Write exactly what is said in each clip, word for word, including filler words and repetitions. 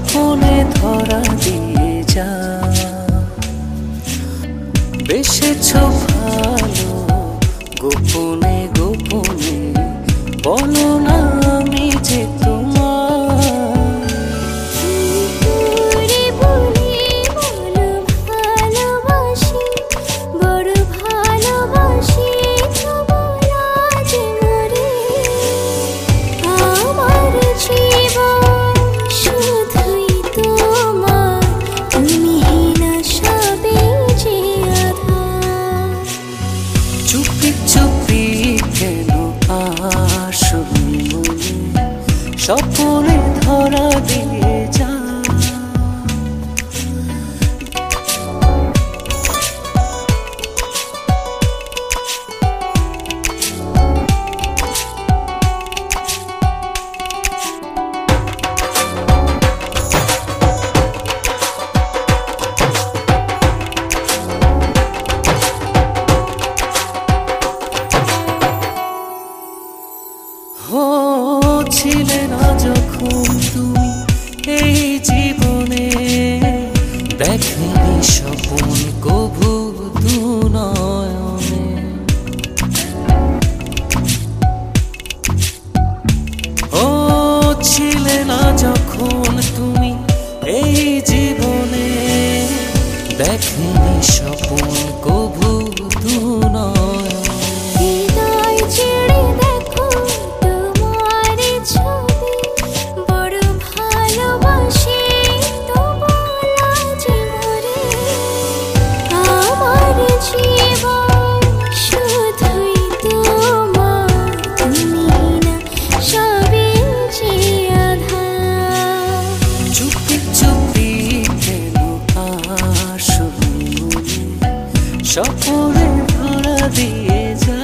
স্বপ্নে ধরা দিয়ে যা। বেসেছ ভালো গোপনে গোপনে, বলো না আমি যে চুপি চুপি কেন আসো মনে, স্বপ্নে ধরা দিয়ে যা। ও ছিলে না যখন তুমি এই জীবনে, দেখেনি স্বপ্ন কভু দু নয়নে। ও ছিলে না যখন তুমি এই জীবনে, দেখেনি স্বপ্ন কভু দু নয়নে। স্বপ্নে ধরা দিয়ে যা।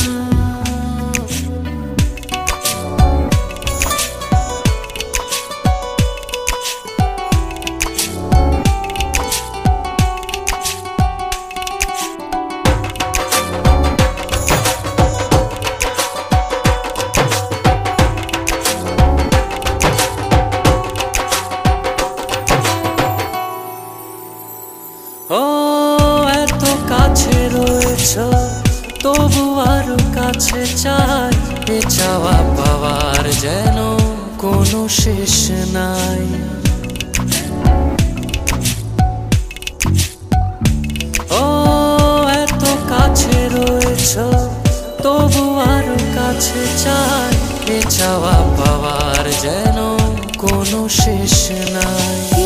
ও এত কাছে রয়েছ তবু আরো কাছে চাই, এ চাওয়া পাওয়ার যেন কোনো শেষ নাই। ও এত কাছে রয়েছ তবু আরো কাছে চাই, এ চাওয়া পাওয়ার যেন কোনো শেষ নাই।